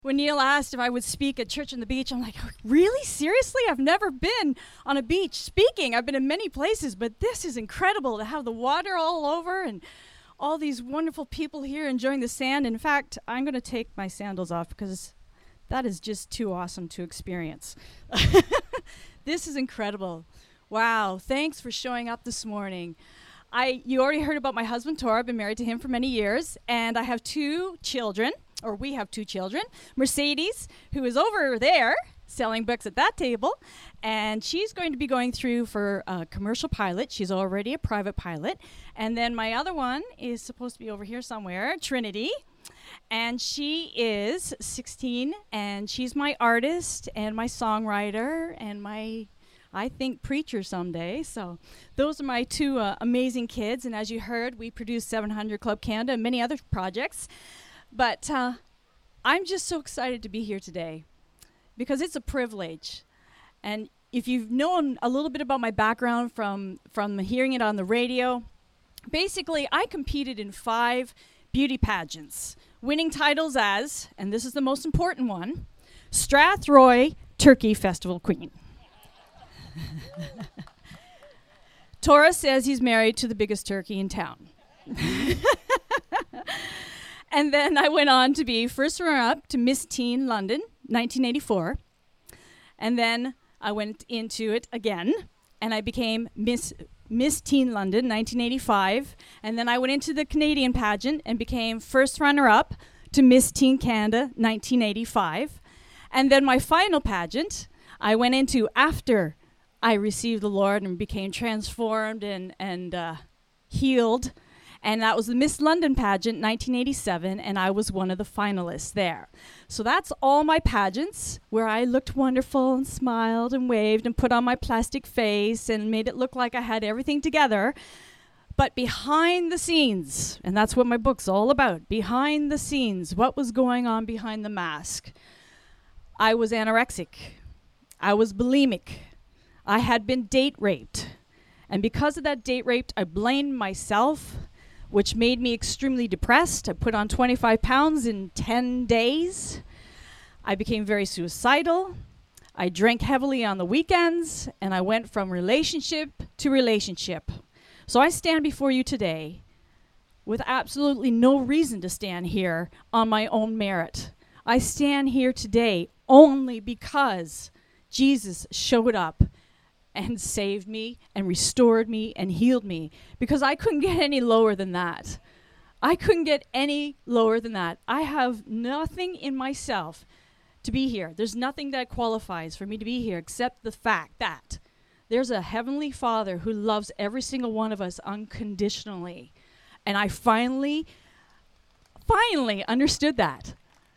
When Neil asked if I would speak at Church on the Beach, I'm like, really? Seriously? I've never been on a beach speaking. I've been in many places, but this is incredible to have the water all over and all these wonderful people here enjoying the sand. In fact, I'm going to take my sandals off because that is just too awesome to experience. This is incredible. Wow. Thanks for showing up this morning. You already heard about my husband, Tor. I've been married to him for many years, and I have two children. Or we have two children. Mercedes, who is over there selling books at that table, and she's going to be going through for a commercial pilot. She's already a private pilot. And then my other one is supposed to be over here somewhere, Trinity, and she is 16, and she's my artist and my songwriter and my, I think, preacher someday. So those are my two amazing kids, and as you heard, we produce 700 Club Canada and many other projects. But I'm just so excited to be here today because it's a privilege. And if you've known a little bit about my background from hearing it on the radio, basically I competed in 5 beauty pageants, winning titles as, and this is the most important one, Strathroy Turkey Festival Queen. Tora says he's married to the biggest turkey in town. And then I went on to be first runner-up to Miss Teen London, 1984. And then I went into it again, and I became Miss Teen London, 1985. And then I went into the Canadian pageant and became first runner-up to Miss Teen Canada, 1985. And then my final pageant, I went into after I received the Lord and became transformed and healed. And that was the Miss London pageant, 1987, and I was one of the finalists there. So that's all my pageants, where I looked wonderful and smiled and waved and put on my plastic face and made it look like I had everything together. But behind the scenes, and that's what my book's all about, behind the scenes, what was going on behind the mask? I was anorexic. I was bulimic. I had been date raped. And because of that date rape, I blamed myself, which made me extremely depressed. I put on 25 pounds in 10 days. I became very suicidal. I drank heavily on the weekends, and I went from relationship to relationship. So I stand before you today with absolutely no reason to stand here on my own merit. I stand here today only because Jesus showed up and saved me and restored me and healed me, because I couldn't get any lower than that. I couldn't get any lower than that. I have nothing in myself to be here. There's nothing that qualifies for me to be here except the fact that there's a heavenly Father who loves every single one of us unconditionally. And I finally understood that.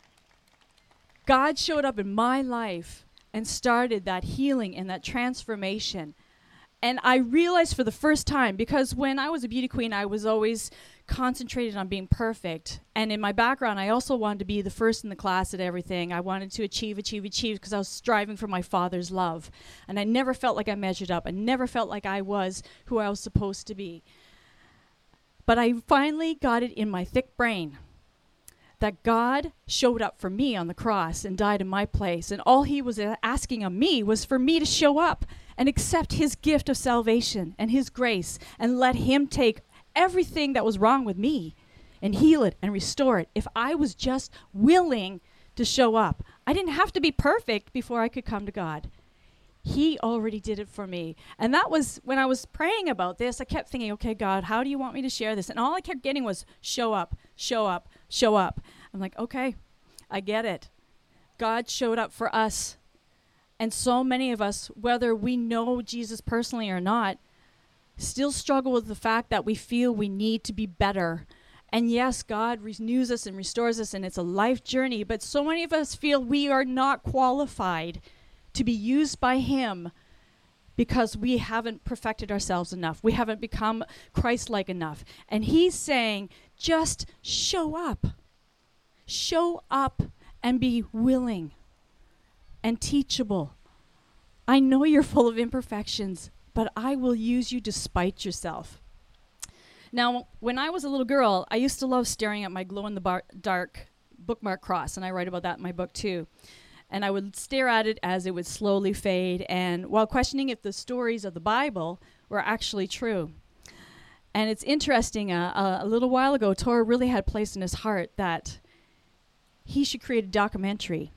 God showed up in my life and started that healing and that transformation. And I realized for the first time, because when I was a beauty queen, I was always concentrated on being perfect. And in my background, I also wanted to be the first in the class at everything. I wanted to achieve, because I was striving for my Father's love. And I never felt like I measured up. I never felt like I was who I was supposed to be. But I finally got it in my thick brain that God showed up for me on the cross and died in my place. And all he was asking of me was for me to show up and accept his gift of salvation and his grace and let him take everything that was wrong with me and heal it and restore it if I was just willing to show up. I didn't have to be perfect before I could come to God. He already did it for me. And that was, when I was praying about this, I kept thinking, okay, God, how do you want me to share this? And all I kept getting was show up, show up, show up. I'm like, okay, I get it. God showed up for us. And so many of us, whether we know Jesus personally or not, still struggle with the fact that we feel we need to be better. And yes, God renews us and restores us, and it's a life journey. But so many of us feel we are not qualified to be used by him because we haven't perfected ourselves enough. We haven't become Christ-like enough. And he's saying, just show up. Show up and be willing and teachable. I know you're full of imperfections, but I will use you despite yourself. Now, when I was a little girl, I used to love staring at my glow-in-the-dark bookmark cross, and I write about that in my book too. And I would stare at it as it would slowly fade, and while questioning if the stories of the Bible were actually true. And it's interesting, a little while ago, Tor really had placed in his heart that he should create a documentary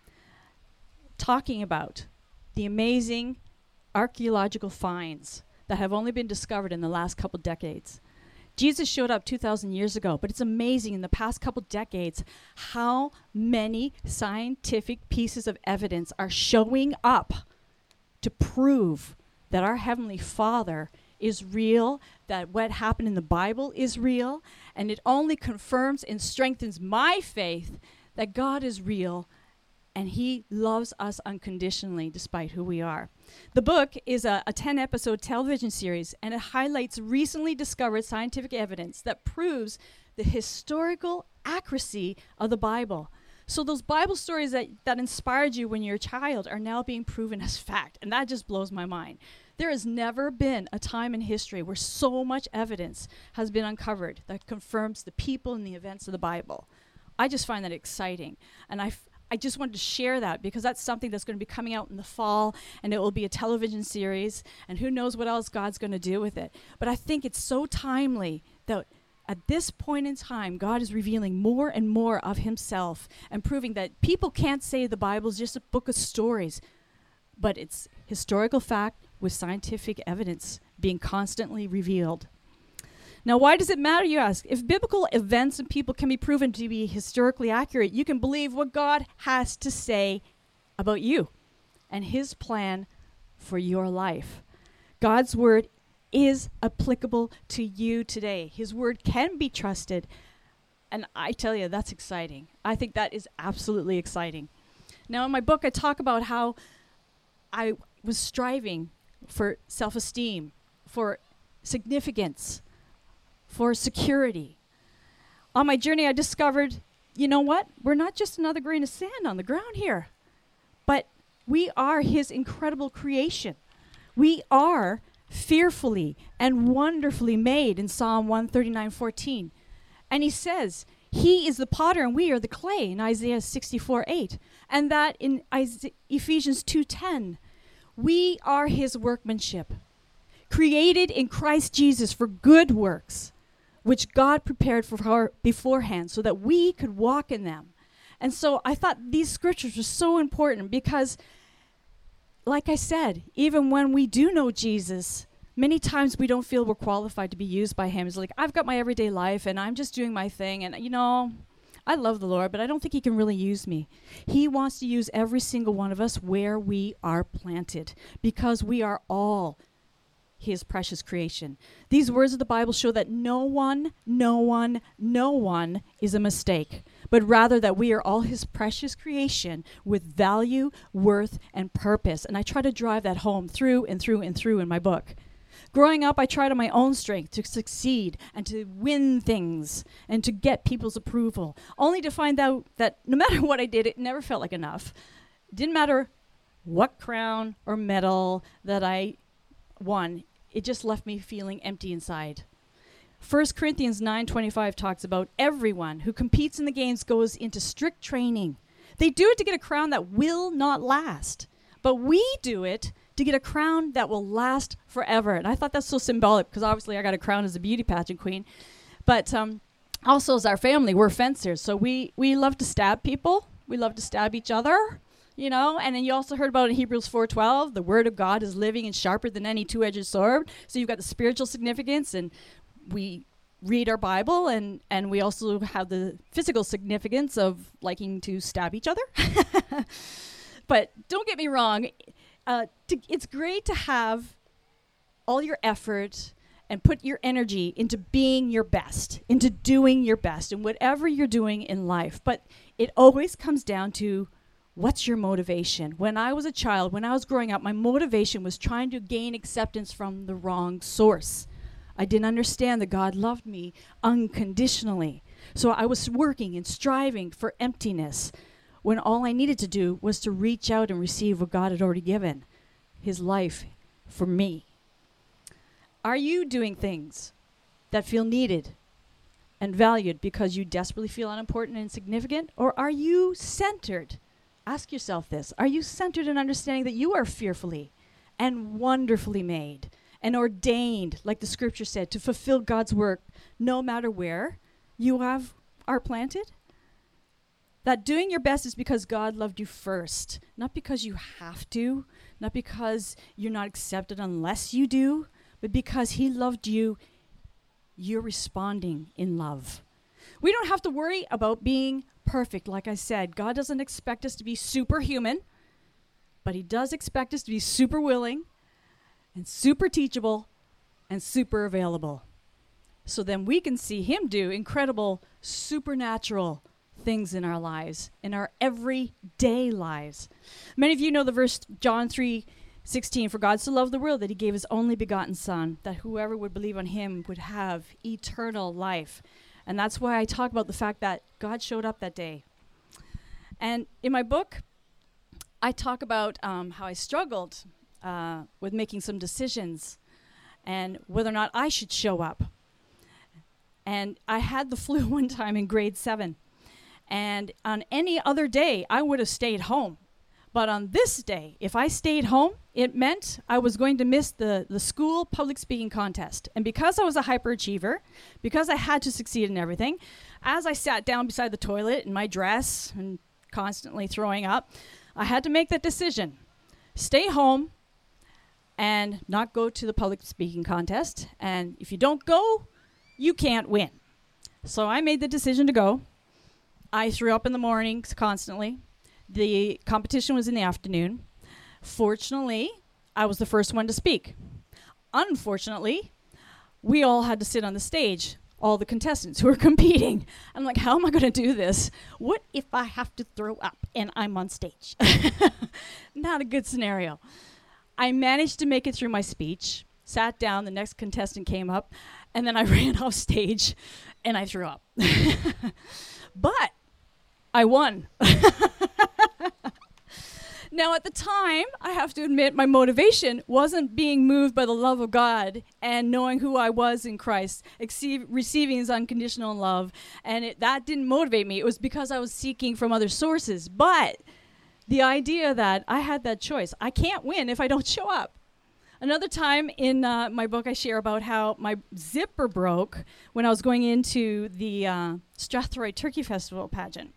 talking about the amazing archaeological finds that have only been discovered in the last couple decades. Jesus showed up 2,000 years ago, but it's amazing in the past couple decades how many scientific pieces of evidence are showing up to prove that our Heavenly Father is real, that what happened in the Bible is real, and it only confirms and strengthens my faith that God is real and He loves us unconditionally despite who we are. The book is a 10-episode television series, and it highlights recently discovered scientific evidence that proves the historical accuracy of the Bible. So those Bible stories that inspired you when you were a child are now being proven as fact, and that just blows my mind. There has never been a time in history where so much evidence has been uncovered that confirms the people and the events of the Bible. I just find that exciting, and I just wanted to share that because that's something that's going to be coming out in the fall, and it will be a television series, and who knows what else God's going to do with it. But I think it's so timely that at this point in time, God is revealing more and more of Himself and proving that people can't say the Bible is just a book of stories, but it's historical fact with scientific evidence being constantly revealed. Now, why does it matter, you ask? If biblical events and people can be proven to be historically accurate, you can believe what God has to say about you and His plan for your life. God's word is applicable to you today. His word can be trusted. And I tell you, that's exciting. I think that is absolutely exciting. Now, in my book, I talk about how I was striving for self-esteem, for significance, for security. On my journey, I discovered, you know what? We're not just another grain of sand on the ground here, but we are His incredible creation. We are fearfully and wonderfully made in Psalm 139:14. And He says, He is the potter and we are the clay in Isaiah 64:8. And that in Ephesians 2:10, we are His workmanship, created in Christ Jesus for good works, which God prepared for beforehand so that we could walk in them. And so I thought these scriptures were so important because, like I said, even when we do know Jesus, many times we don't feel we're qualified to be used by Him. It's like, I've got my everyday life and I'm just doing my thing, and I love the Lord, but I don't think He can really use me. He wants to use every single one of us where we are planted because we are all His precious creation. These words of the Bible show that no one is a mistake, but rather that we are all His precious creation with value, worth, and purpose. And I try to drive that home through and through and through in my book. Growing up, I tried on my own strength to succeed and to win things and to get people's approval, only to find out that no matter what I did, it never felt like enough. It didn't matter what crown or medal that I won. It just left me feeling empty inside. 1 Corinthians 9:25 talks about everyone who competes in the games goes into strict training. They do it to get a crown that will not last, but we do it to get a crown that will last forever. And I thought that's so symbolic because obviously I got a crown as a beauty pageant queen, but also as our family, we're fencers, so we love to stab people. We love to stab each other. And then you also heard about in Hebrews 4:12, the word of God is living and sharper than any two-edged sword. So you've got the spiritual significance, and we read our Bible, and we also have the physical significance of liking to stab each other. But don't get me wrong, it's great to have all your effort and put your energy into being your best, into doing your best in whatever you're doing in life. But it always comes down to, what's your motivation? When I was a child, when I was growing up, my motivation was trying to gain acceptance from the wrong source. I didn't understand that God loved me unconditionally. So I was working and striving for emptiness when all I needed to do was to reach out and receive what God had already given, His life for me. Are you doing things that feel needed, and valued because you desperately feel unimportant and insignificant? Or are you centered? Ask yourself this. Are you centered in understanding that you are fearfully and wonderfully made and ordained, like the scripture said, to fulfill God's work no matter where you are planted? That doing your best is because God loved you first, not because you have to, not because you're not accepted unless you do, but because he loved you. You're responding in love. We don't have to worry about being perfect. Like I said, God doesn't expect us to be superhuman, but he does expect us to be super willing and super teachable and super available. So then we can see him do incredible supernatural things in our lives, in our everyday lives. Many of you know the verse John 3:16, for God so loved the world that he gave his only begotten son, that whoever would believe on him would have eternal life. And that's why I talk about the fact that God showed up that day. And in my book, I talk about how I struggled with making some decisions and whether or not I should show up. And I had the flu one time in grade 7. And on any other day, I would have stayed home. But on this day, if I stayed home, it meant I was going to miss the school public speaking contest. And because I was a hyperachiever, because I had to succeed in everything, as I sat down beside the toilet in my dress and constantly throwing up, I had to make that decision. Stay home and not go to the public speaking contest. And if you don't go, you can't win. So I made the decision to go. I threw up in the mornings constantly. The competition was in the afternoon. Fortunately, I was the first one to speak. Unfortunately, we all had to sit on the stage, all the contestants who were competing. I'm like, how am I going to do this? What if I have to throw up and I'm on stage? Not a good scenario. I managed to make it through my speech, sat down, the next contestant came up, and then I ran off stage and I threw up. But I won. Now, at the time, I have to admit, my motivation wasn't being moved by the love of God and knowing who I was in Christ, receiving his unconditional love. And that didn't motivate me. It was because I was seeking from other sources. But the idea that I had that choice, I can't win if I don't show up. Another time in my book, I share about how my zipper broke when I was going into the Strathroy Turkey Festival pageant.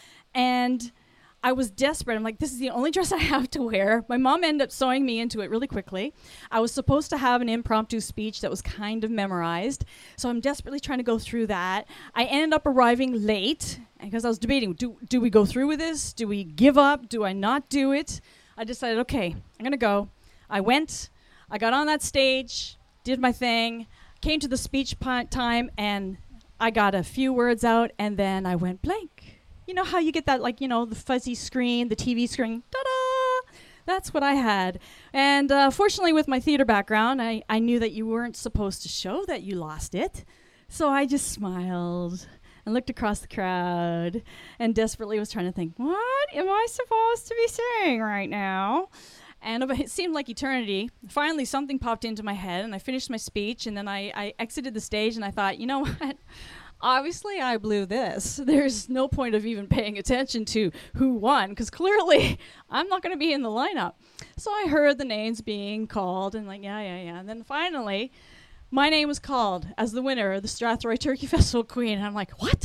And I was desperate. I'm like, this is the only dress I have to wear. My mom ended up sewing me into it really quickly. I was supposed to have an impromptu speech that was kind of memorized. So I'm desperately trying to go through that. I ended up arriving late because I was debating, do we go through with this? Do we give up? Do I not do it? I decided, okay, I'm going to go. I went. I got on that stage, did my thing, came to the speech time, and I got a few words out, and then I went blank. You know how you get that, like, you know, the fuzzy screen, the TV screen, ta-da! That's what I had. And fortunately, with my theater background, I knew that you weren't supposed to show that you lost it. So I just smiled and looked across the crowd and desperately was trying to think, what am I supposed to be saying right now? And it seemed like eternity. Finally, something popped into my head, and I finished my speech, and then I exited the stage, and I thought, you know what? Obviously, I blew this. There's no point of even paying attention to who won, because clearly I'm not going to be in the lineup. So I heard the names being called, and like, yeah. And then finally, my name was called as the winner of the Strathroy Turkey Festival Queen. And I'm like, what?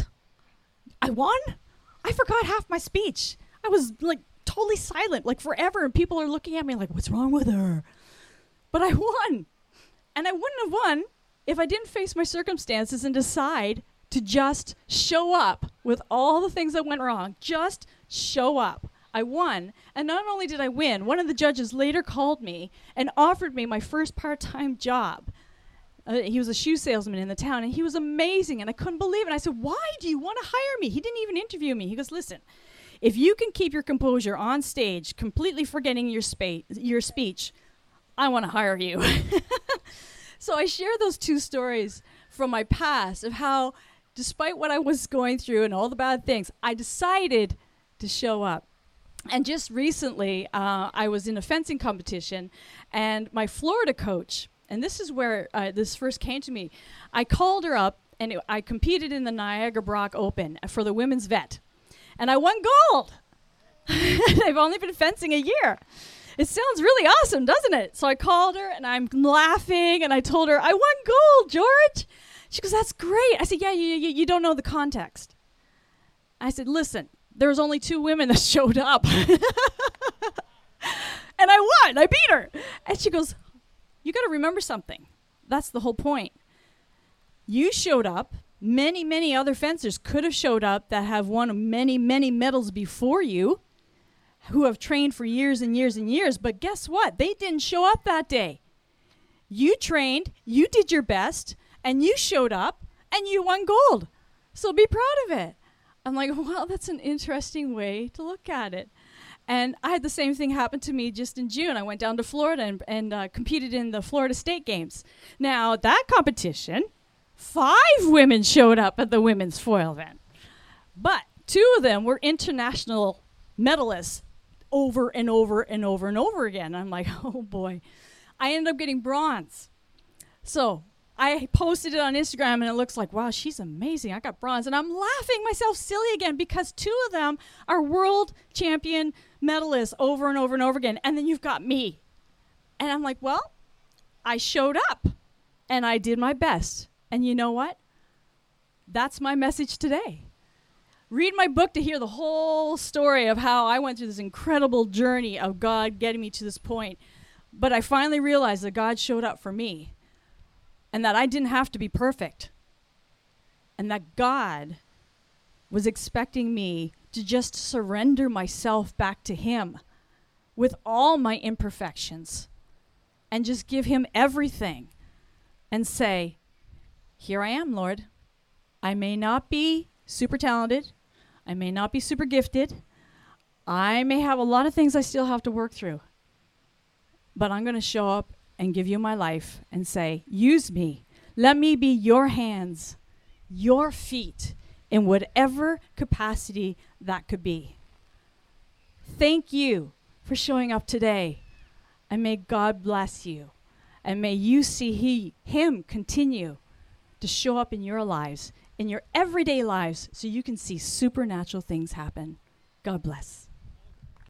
I won? I forgot half my speech. I was like totally silent, like forever, and people are looking at me like, what's wrong with her? But I won. And I wouldn't have won if I didn't face my circumstances and decide to just show up with all the things that went wrong. Just show up. I won. And not only did I win, one of the judges later called me and offered me my first part-time job. He was a shoe salesman in the town, and he was amazing, and I couldn't believe it. And I said, why do you want to hire me? He didn't even interview me. He goes, listen, if you can keep your composure on stage, completely forgetting your speech, I want to hire you. So I share those two stories from my past of how, despite what I was going through and all the bad things, I decided to show up. And just recently, I was in a fencing competition, and my Florida coach, and this is where this first came to me, I called her up, And I competed in the Niagara Brock Open for the women's vet. And I won gold. I've only been fencing a year. It sounds really awesome, doesn't it? So I called her, and I'm laughing, and I told her, I won gold, George. She goes, that's great. I said, yeah, you don't know the context. I said, listen, there was only 2 women that showed up. And I won. I beat her. And she goes, you got to remember something. That's the whole point. You showed up. Many, many other fencers could have showed up that have won many, many medals before you, who have trained for years and years and years. But guess what? They didn't show up that day. You trained, you did your best, and you showed up, and you won gold. So be proud of it. I'm like, well, that's an interesting way to look at it. And I had the same thing happen to me just in June. I went down to Florida and competed in the Florida State Games. Now, that competition, 5 women showed up at the women's foil event. But 2 of them were international medalists over and over and over and over again. I'm like, oh, boy. I ended up getting bronze. So I posted it on Instagram, and it looks like, wow, she's amazing. I got bronze. And I'm laughing myself silly again because 2 of them are world champion medalists over and over and over again. And then you've got me. And I'm like, well, I showed up, and I did my best. And you know what? That's my message today. Read my book to hear the whole story of how I went through this incredible journey of God getting me to this point. But I finally realized that God showed up for me, and that I didn't have to be perfect, and that God was expecting me to just surrender myself back to Him with all my imperfections and just give Him everything and say, here I am, Lord. I may not be super talented. I may not be super gifted. I may have a lot of things I still have to work through. But I'm going to show up and give you my life and say, use me. Let me be your hands, your feet, in whatever capacity that could be. Thank you for showing up today. And may God bless you. And may you see Him continue to show up in your lives, in your everyday lives, so you can see supernatural things happen. God bless.